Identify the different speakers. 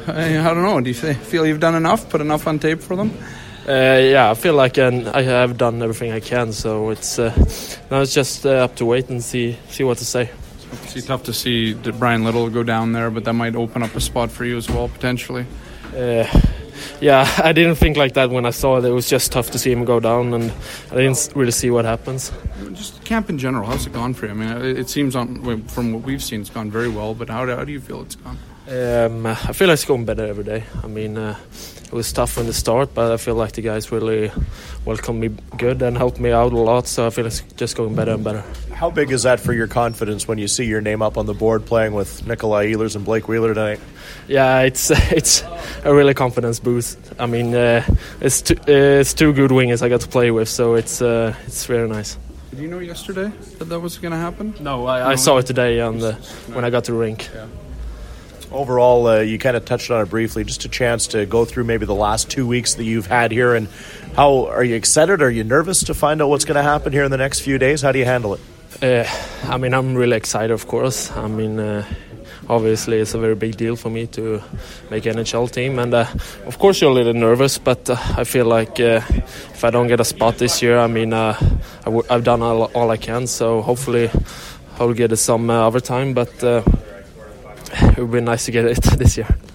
Speaker 1: I don't know. Do you feel you've done enough, put enough on tape for them?
Speaker 2: Yeah, I feel like I have done everything I can, so it's now it's just up to wait and see what to say.
Speaker 1: It's tough to see Brian Little go down there, but that might open up a spot for you as well, potentially.
Speaker 2: Yeah, I didn't think like that when I saw it. It was just tough to see him go down, and I didn't really see what happens.
Speaker 1: Just camp in general, how's it gone for you? I mean, it seems from what we've seen, it's gone very well, but how do you feel it's gone?
Speaker 2: I feel like it's going better every day. I mean, it was tough in the start, but I feel like the guys really welcomed me good and helped me out a lot, so I feel it's just going better and better.
Speaker 3: How big is that for your confidence when you see your name up on the board playing with Nikolai Ehlers and Blake Wheeler tonight?
Speaker 2: Yeah, it's a really confidence boost. I mean, it's two good wingers I got to play with, so it's very nice.
Speaker 1: Did you know yesterday that was going to happen?
Speaker 2: No, I saw it today when I got to the rink.
Speaker 1: Yeah.
Speaker 3: Overall, you kind of touched on it briefly, just a chance to go through maybe the last 2 weeks that you've had here. And how are you excited? Are you nervous to find out what's going to happen here in the next few days? How do you handle it?
Speaker 2: I mean, I'm really excited, of course. I mean, obviously, it's a very big deal for me to make NHL team. And, of course, you're a little nervous, but I feel like if I don't get a spot this year, I mean, I've done all I can. So hopefully I'll get it some other time, but it would be nice to get it this year.